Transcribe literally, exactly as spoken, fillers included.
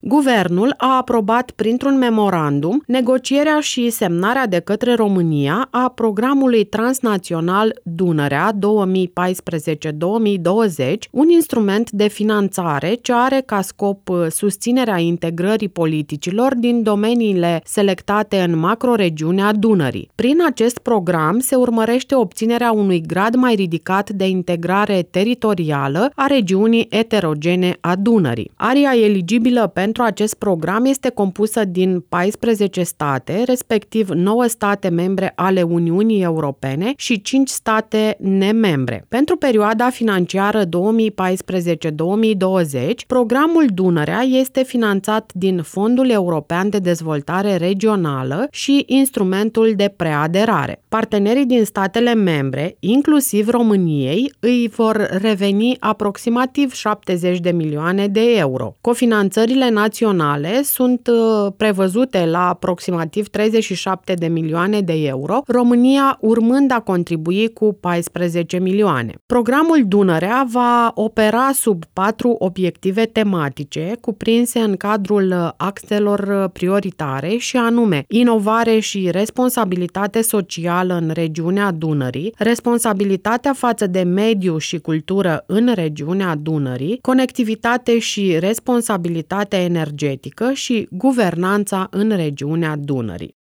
Guvernul a aprobat printr-un memorandum negocierea și semnarea de către România a programului transnațional Dunărea două mii paisprezece două mii douăzeci, un instrument de finanțare ce are ca scop susținerea integrării politicilor din domeniile selectate în macroregiunea Dunării. Prin acest program se urmărește obținerea unui grad mai ridicat de integrare teritorială a regiunii eterogene a Dunării. Aria eligibilă pentru acest program este compusă din paisprezece state, respectiv nouă state membre ale Uniunii Europene și cinci state nemembre. Pentru perioada financiară două mii paisprezece două mii douăzeci, programul Dunărea este finanțat din Fondul European de Dezvoltare Regională și instrumentul de preaderare. Partenerii din statele membre, inclusiv României, îi vor reveni aproximativ șaptezeci de milioane de euro. Cofinanțările naționale sunt prevăzute la aproximativ treizeci și șapte de milioane de euro, România urmând a contribui cu paisprezece milioane. Programul Dunărea va opera sub patru obiective tematice cuprinse în cadrul axelor prioritare și anume inovare și responsabilitate socială în regiunea Dunării, responsabilitatea față de mediu și cultură în regiunea Dunării, conectivitate și responsabilitate energetică și guvernanța în regiunea Dunării.